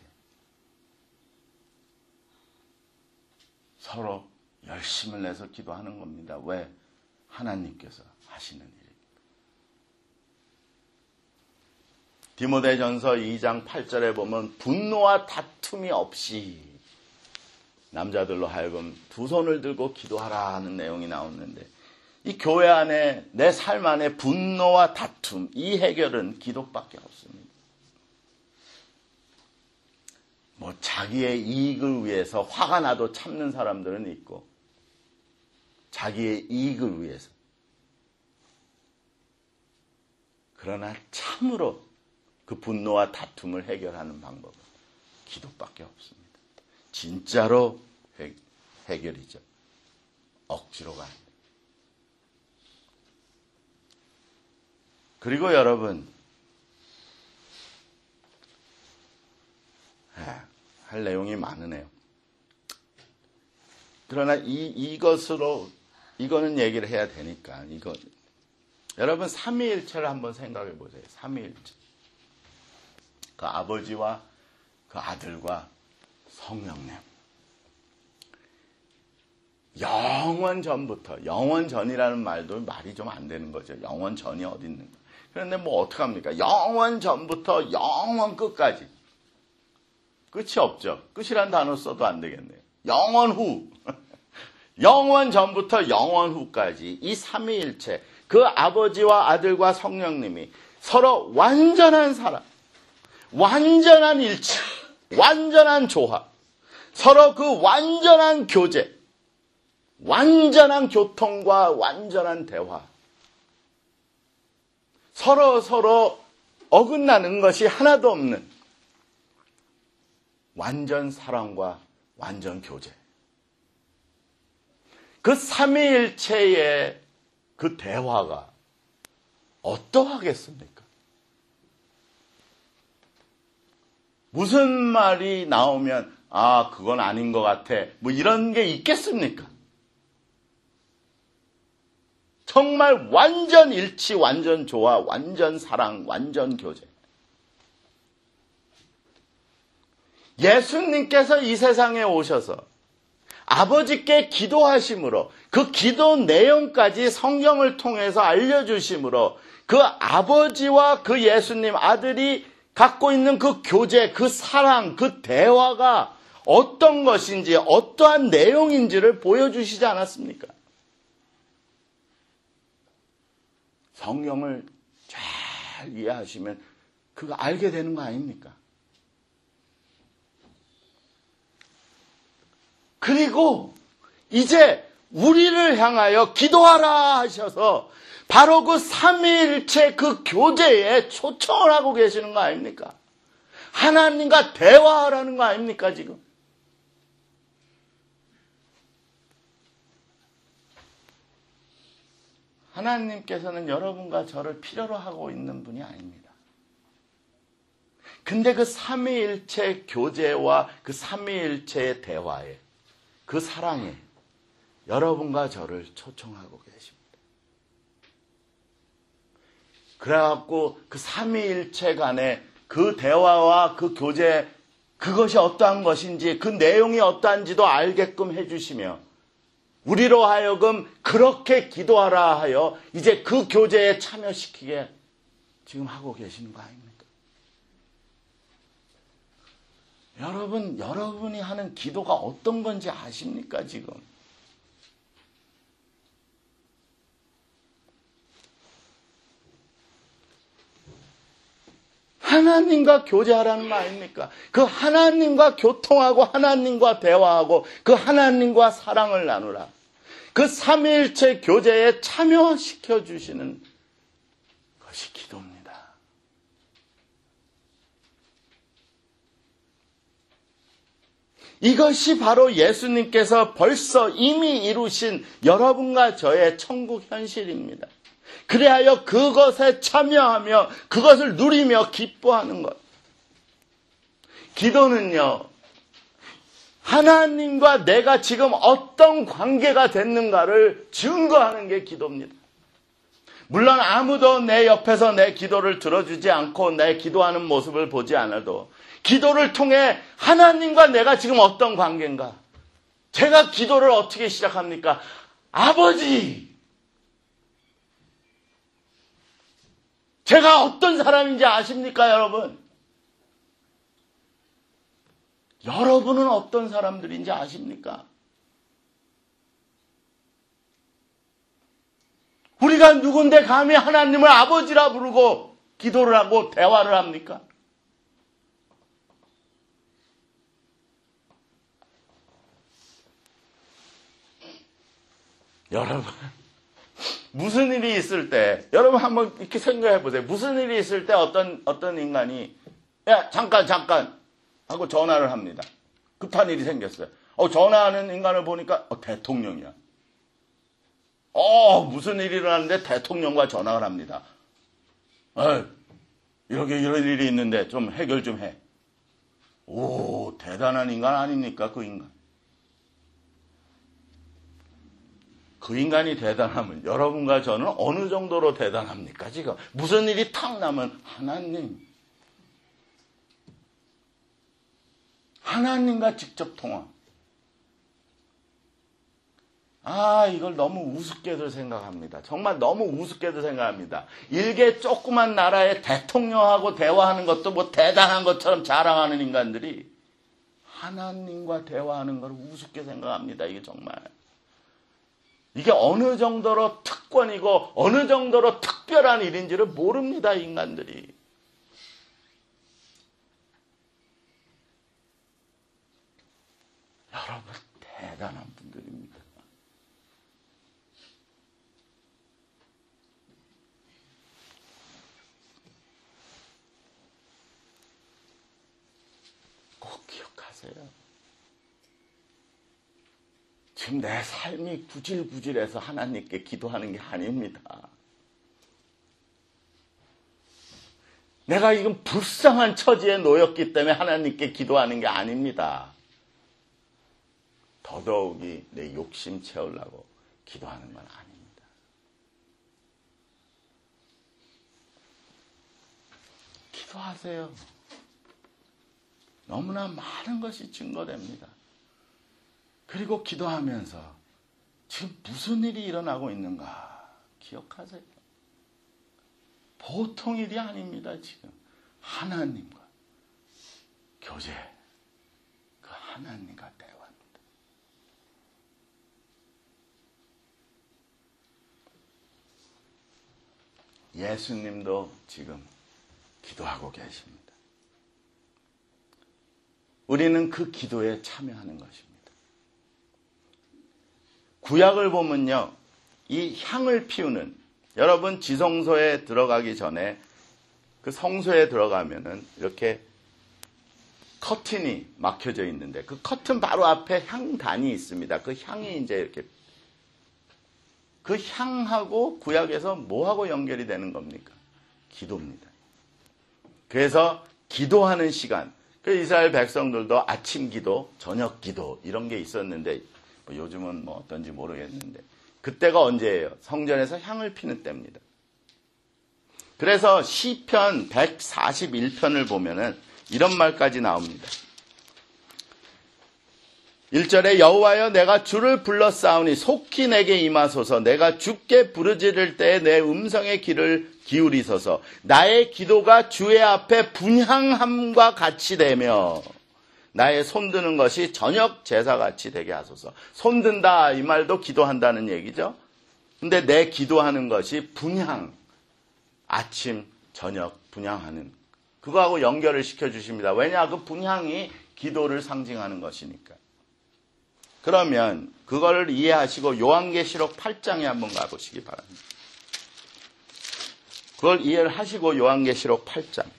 서로 열심을 내서 기도하는 겁니다. 왜? 하나님께서 하시는 일입니다. 디모데전서 이 장 팔 절에 보면 분노와 다툼이 없이 남자들로 하여금 두 손을 들고 기도하라 하는 내용이 나오는데 이 교회 안에 내 삶 안에 분노와 다툼 이 해결은 기도밖에 없습니다. 뭐 자기의 이익을 위해서 화가 나도 참는 사람들은 있고 자기의 이익을 위해서 그러나 참으로 그 분노와 다툼을 해결하는 방법은 기도밖에 없습니다. 진짜로 해, 해결이죠. 억지로가 아니에요. 그리고 여러분 할 내용이 많으네요. 그러나 이, 이것으로 이거는 얘기를 해야 되니까 이거 여러분 삼위일체를 한번 생각해 보세요. 삼위일체. 그 아버지와 그 아들과 성령님. 영원 전부터, 영원 전이라는 말도 말이 좀 안 되는 거죠. 영원 전이 어디 있는가. 그런데 뭐 어떡합니까? 영원 전부터 영원 끝까지. 끝이 없죠. 끝이란 단어 써도 안 되겠네요. 영원 후. 영원 전부터 영원 후까지 이 삼위일체, 그 아버지와 아들과 성령님이 서로 완전한 사랑, 완전한 일치, 완전한 조합, 서로 그 완전한 교제, 완전한 교통과 완전한 대화, 서로 서로 어긋나는 것이 하나도 없는 완전 사랑과 완전 교제. 그 삼위일체의 그 대화가 어떠하겠습니까? 무슨 말이 나오면 아, 그건 아닌 것 같아. 뭐 이런 게 있겠습니까? 정말 완전 일치, 완전 조화, 완전 사랑, 완전 교제. 예수님께서 이 세상에 오셔서 아버지께 기도하심으로 그 기도 내용까지 성경을 통해서 알려주심으로 그 아버지와 그 예수님 아들이 갖고 있는 그 교제, 그 사랑, 그 대화가 어떤 것인지 어떠한 내용인지를 보여주시지 않았습니까? 성경을 잘 이해하시면 그거 알게 되는 거 아닙니까? 그리고 이제 우리를 향하여 기도하라 하셔서 바로 그 삼위일체 그 교제에 초청을 하고 계시는 거 아닙니까? 하나님과 대화하라는 거 아닙니까 지금? 하나님께서는 여러분과 저를 필요로 하고 있는 분이 아닙니다. 근데 그 삼위일체 교제와 그 삼위일체의 대화에 그 사랑에 여러분과 저를 초청하고 계십니다. 그래갖고 그 삼위일체 간의 그 대화와 그 교제, 그것이 어떠한 것인지 그 내용이 어떠한지도 알게끔 해주시며 우리로 하여금 그렇게 기도하라 하여 이제 그 교제에 참여시키게 지금 하고 계시는 거 아닙니까? 여러분, 여러분이 하는 기도가 어떤 건지 아십니까, 지금? 하나님과 교제하라는 거 아닙니까? 그 하나님과 교통하고 하나님과 대화하고 그 하나님과 사랑을 나누라. 그 삼위일체 교제에 참여시켜 주시는 것이 기도입니다. 이것이 바로 예수님께서 벌써 이미 이루신 여러분과 저의 천국 현실입니다. 그리하여 그것에 참여하며 그것을 누리며 기뻐하는 것. 기도는요, 하나님과 내가 지금 어떤 관계가 됐는가를 증거하는 게 기도입니다. 물론 아무도 내 옆에서 내 기도를 들어주지 않고 내 기도하는 모습을 보지 않아도 기도를 통해 하나님과 내가 지금 어떤 관계인가? 제가 기도를 어떻게 시작합니까? 아버지! 제가 어떤 사람인지 아십니까, 여러분? 여러분은 어떤 사람들인지 아십니까? 우리가 누군데 감히 하나님을 아버지라 부르고 기도를 하고 대화를 합니까? 여러분, 무슨 일이 있을 때, 여러분 한번 이렇게 생각해 보세요. 무슨 일이 있을 때 어떤, 어떤 인간이, 야, 잠깐, 잠깐! 하고 전화를 합니다. 급한 일이 생겼어요. 어, 전화하는 인간을 보니까, 어, 대통령이야. 어, 무슨 일이 일어났는데 대통령과 전화를 합니다. 어, 이렇게 이런 일이 있는데 좀 해결 좀 해. 오, 대단한 인간 아닙니까, 그 인간? 그 인간이 대단하면 여러분과 저는 어느 정도로 대단합니까, 지금? 무슨 일이 탁 나면 하나님. 하나님과 직접 통화. 아, 이걸 너무 우습게들 생각합니다. 정말 너무 우습게들 생각합니다. 일개 조그만 나라의 대통령하고 대화하는 것도 뭐 대단한 것처럼 자랑하는 인간들이 하나님과 대화하는 걸 우습게 생각합니다. 이게 정말. 이게 어느 정도로 특권이고 어느 정도로 특별한 일인지를 모릅니다, 인간들이. 여러분, 대단한 분들입니다. 기도하세요. 지금 내 삶이 구질구질해서 하나님께 기도하는 게 아닙니다. 내가 이건 불쌍한 처지에 놓였기 때문에 하나님께 기도하는 게 아닙니다. 더더욱이 내 욕심 채우려고 기도하는 건 아닙니다. 기도하세요. 너무나 많은 것이 증거됩니다. 그리고 기도하면서 지금 무슨 일이 일어나고 있는가 기억하세요. 보통 일이 아닙니다. 지금 하나님과 교제, 그 하나님과 대화입니다. 예수님도 지금 기도하고 계십니다. 우리는 그 기도에 참여하는 것입니다. 구약을 보면요, 이 향을 피우는, 여러분 지성소에 들어가기 전에 그 성소에 들어가면은 이렇게 커튼이 막혀져 있는데 그 커튼 바로 앞에 향단이 있습니다. 그 향이 이제 이렇게, 그 향하고 구약에서 뭐하고 연결이 되는 겁니까? 기도입니다. 그래서 기도하는 시간, 그 이스라엘 백성들도 아침 기도, 저녁 기도 이런 게 있었는데 뭐 요즘은 뭐 어떤지 모르겠는데 그때가 언제예요? 성전에서 향을 피는 때입니다. 그래서 시편 백사십일 편을 보면은 이런 말까지 나옵니다. 일 절에 여호와여 내가 주를 불러싸우니 속히 내게 임하소서. 내가 주께 부르짖을 때에 내 음성의 귀를 기울이소서. 나의 기도가 주의 앞에 분향함과 같이 되며 나의 손드는 것이 저녁 제사같이 되게 하소서. 손든다 이 말도 기도한다는 얘기죠. 근데 내 기도하는 것이 분향, 아침 저녁 분향하는, 그거하고 연결을 시켜주십니다. 왜냐? 그 분향이 기도를 상징하는 것이니까. 그러면 그걸 이해하시고 요한계시록 팔 장에 한번 가보시기 바랍니다. 그걸 이해를 하시고 요한계시록 팔 장.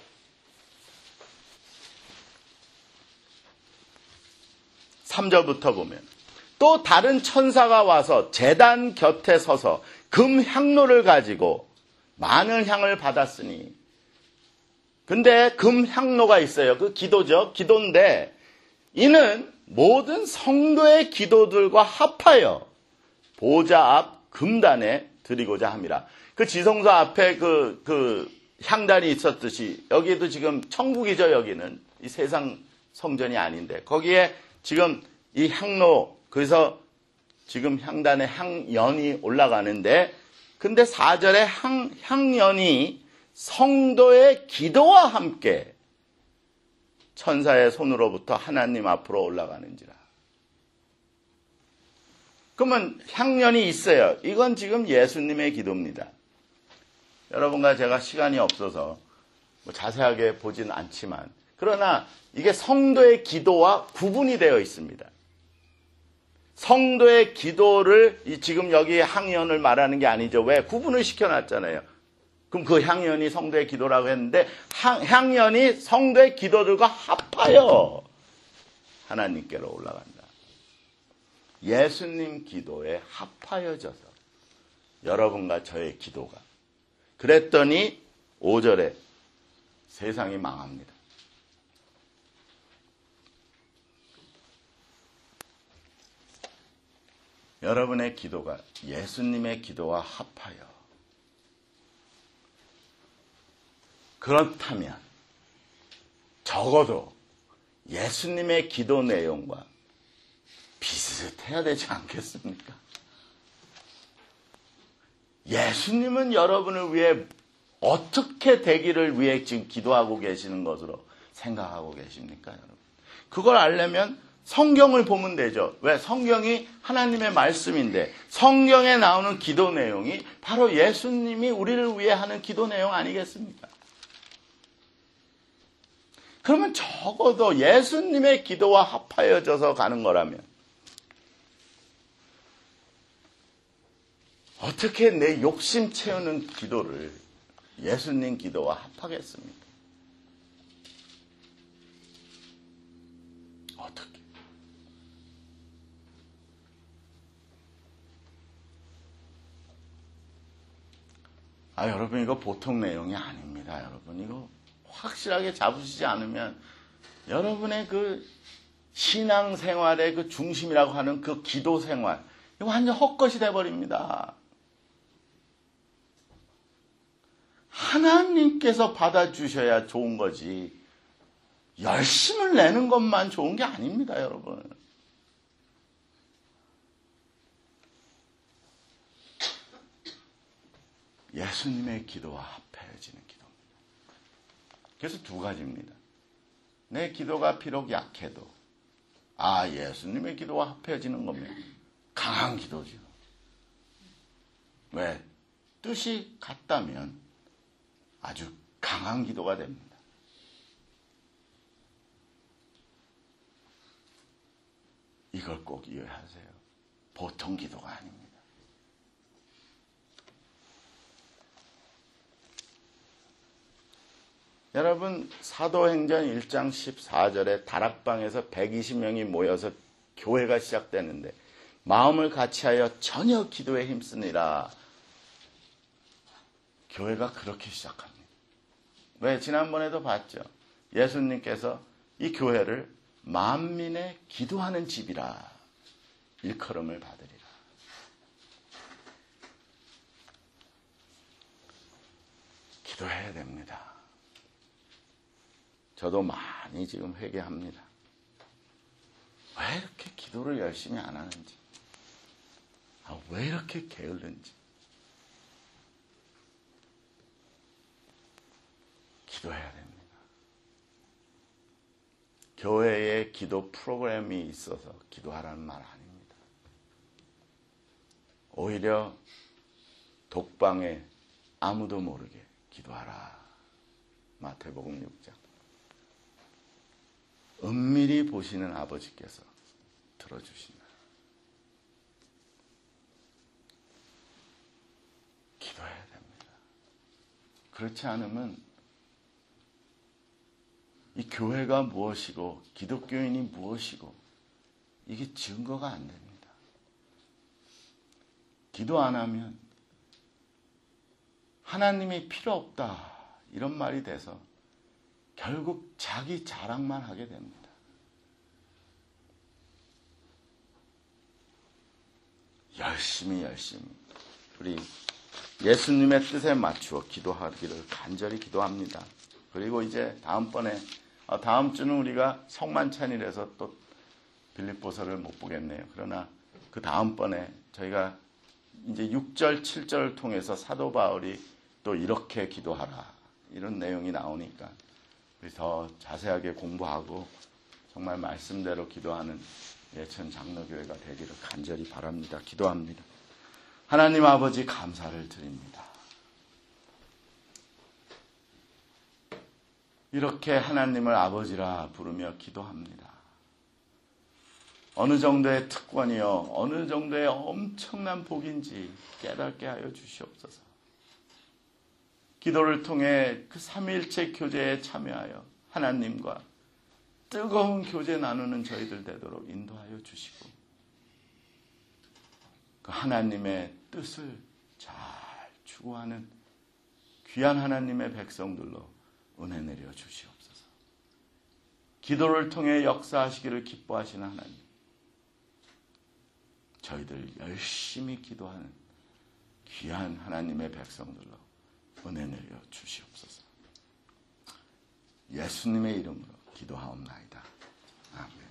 삼 절부터 보면 또 다른 천사가 와서 제단 곁에 서서 금 향로를 가지고 많은 향을 받았으니, 근데 금 향로가 있어요. 그 기도죠. 기도인데 이는 모든 성도의 기도들과 합하여 보좌 앞 금단에 드리고자 함이라. 그 지성소 앞에 그, 그 향단이 있었듯이 여기도 지금 천국이죠. 여기는 이 세상 성전이 아닌데 거기에 지금 이 향로, 그래서 지금 향단에 향연이 올라가는데, 근데 사 절에 향, 향연이 성도의 기도와 함께 천사의 손으로부터 하나님 앞으로 올라가는지라. 그러면 향연이 있어요. 이건 지금 예수님의 기도입니다. 여러분과 제가 시간이 없어서 뭐 자세하게 보진 않지만, 그러나 이게 성도의 기도와 구분이 되어 있습니다. 성도의 기도를 지금 여기 향연을 말하는 게 아니죠. 왜? 구분을 시켜놨잖아요. 그럼 그 향연이 성도의 기도라고 했는데 향, 향연이 성도의 기도들과 합하여 하나님께로 올라간다. 예수님 기도에 합하여져서 여러분과 저의 기도가, 그랬더니 오 절에 세상이 망합니다. 여러분의 기도가 예수님의 기도와 합하여, 그렇다면 적어도 예수님의 기도 내용과 비슷해야 되지 않겠습니까? 예수님은 여러분을 위해 어떻게 되기를 위해 지금 기도하고 계시는 것으로 생각하고 계십니까, 여러분? 그걸 알려면 성경을 보면 되죠. 왜? 성경이 하나님의 말씀인데 성경에 나오는 기도 내용이 바로 예수님이 우리를 위해 하는 기도 내용 아니겠습니까? 그러면 적어도 예수님의 기도와 합하여져서 가는 거라면 어떻게 내 욕심 채우는 기도를 예수님 기도와 합하겠습니까? 아, 여러분, 이거 보통 내용이 아닙니다. 여러분, 이거 확실하게 잡으시지 않으면 여러분의 그 신앙생활의 그 중심이라고 하는 그 기도 생활, 이거 완전 헛것이 돼버립니다. 하나님께서 받아주셔야 좋은 거지, 열심을 내는 것만 좋은 게 아닙니다, 여러분. 예수님의 기도와 합해지는 기도입니다. 그래서 두 가지입니다. 내 기도가 비록 약해도, 아, 예수님의 기도와 합해지는 거면 강한 기도죠. 왜? 뜻이 같다면 아주 강한 기도가 됩니다. 이걸 꼭 이해하세요. 보통 기도가 아닙니다. 여러분, 사도행전 일 장 십사 절에 다락방에서 백이십 명이 모여서 교회가 시작되는데 마음을 같이하여 전혀 기도에 힘쓰니라. 교회가 그렇게 시작합니다. 왜? 지난번에도 봤죠. 예수님께서 이 교회를 만민의 기도하는 집이라 일컬음을 받으리라. 기도해야 됩니다. 저도 많이 지금 회개합니다. 왜 이렇게 기도를 열심히 안 하는지, 아, 왜 이렇게 게을른지. 기도해야 됩니다. 교회에 기도 프로그램이 있어서 기도하라는 말 아닙니다. 오히려 독방에 아무도 모르게 기도하라. 마태복음 육 장. 은밀히 보시는 아버지께서 들어주신다. 기도해야 됩니다. 그렇지 않으면 이 교회가 무엇이고 기독교인이 무엇이고 이게 증거가 안 됩니다. 기도 안 하면 하나님이 필요 없다 이런 말이 돼서 결국 자기 자랑만 하게 됩니다. 열심히 열심히 우리 예수님의 뜻에 맞추어 기도하기를 간절히 기도합니다. 그리고 이제 다음번에 다음 주는 우리가 성만찬이라서 또 빌립보서를 못 보겠네요. 그러나 그 다음번에 저희가 이제 육 절, 칠 절을 통해서 사도 바울이 또 이렇게 기도하라 이런 내용이 나오니까 우리 더 자세하게 공부하고 정말 말씀대로 기도하는 예천 장로교회가 되기를 간절히 바랍니다. 기도합니다. 하나님 아버지 감사를 드립니다. 이렇게 하나님을 아버지라 부르며 기도합니다. 어느 정도의 특권이요, 어느 정도의 엄청난 복인지 깨닫게 하여 주시옵소서. 기도를 통해 그 삼위일체 교제에 참여하여 하나님과 뜨거운 교제 나누는 저희들 되도록 인도하여 주시고 그 하나님의 뜻을 잘 추구하는 귀한 하나님의 백성들로 은혜 내려 주시옵소서. 기도를 통해 역사하시기를 기뻐하시는 하나님, 저희들 열심히 기도하는 귀한 하나님의 백성들로 은혜 내려 주시옵소서. 예수님의 이름으로 기도하옵나이다. 아멘.